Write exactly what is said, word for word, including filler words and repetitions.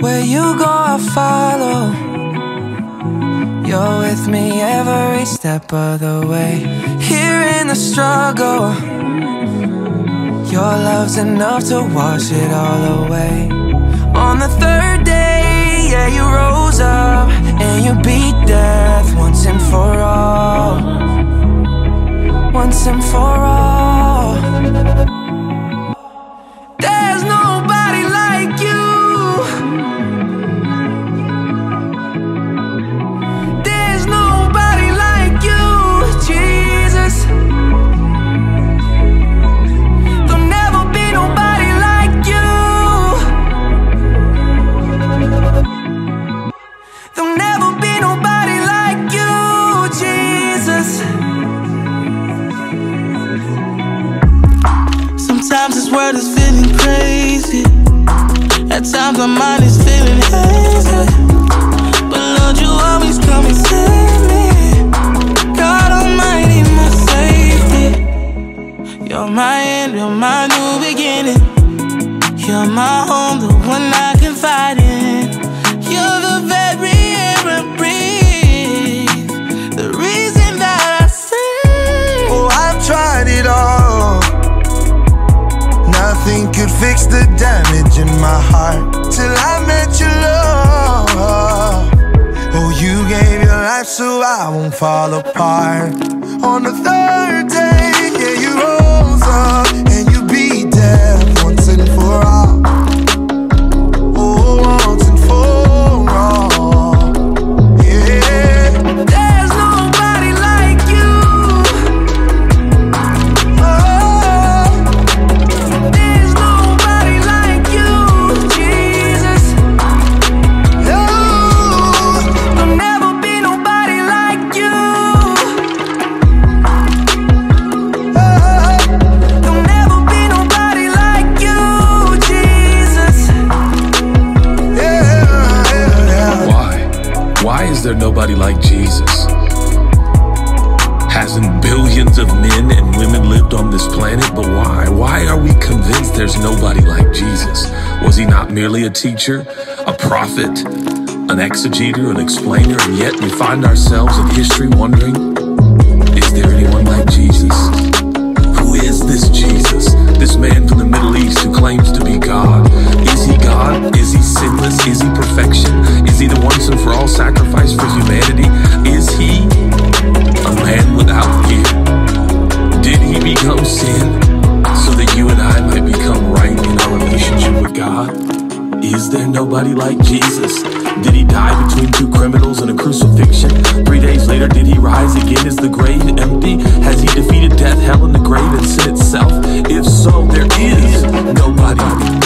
Where you go, I follow. You're with me every step of the way. Here in the struggle, your love's enough to wash it all away. On the third day, yeah, you rose up and you beat death once and for all. Once and for all. There's nobody like you. There's nobody like you, Jesus. There'll never be nobody like you. There'll never be nobody like you, Jesus. Sometimes this world is feeling crazy. At times my mind is feeling hazy. But Lord, you always come and save me. God Almighty, my safety. You're my end, you're my new beginning. You're my home, the one I confide in. You're the very air I breathe, the reason that I sing. Oh, I've tried it all. Nothing could fix the damage in my heart till I met your love. Oh, you gave your life so I won't fall apart. On the third day, yeah, you rose up and you beat death once and for all. Oh, once and for all. Yeah. There's nobody like you. Oh. There's nobody like you, Jesus. There'll never be nobody like you. There'll never be nobody like you, Jesus. Why? Why is there nobody like Jesus? Hasn't billions of men and women lived on this planet? But why? Why are we convinced there's nobody like Jesus? Was he not merely a teacher, a prophet, an exegeter, an explainer? And yet we find ourselves in history wondering, is there anyone like Jesus? Who is this Jesus? This man from the Middle East who claims to be God. Is he God? Is he sinless? Is he perfection? Is he the once and for all sacrifice for humanity? Is he a man without fear? Did he become sin so that you and I might become right in our relationship with God? Is there nobody like Jesus? Did he die between two criminals and a crucifixion? Three days later, did he rise again? Is the grave empty? Has he defeated death, hell, and the grave and sin itself? If so, there is nobody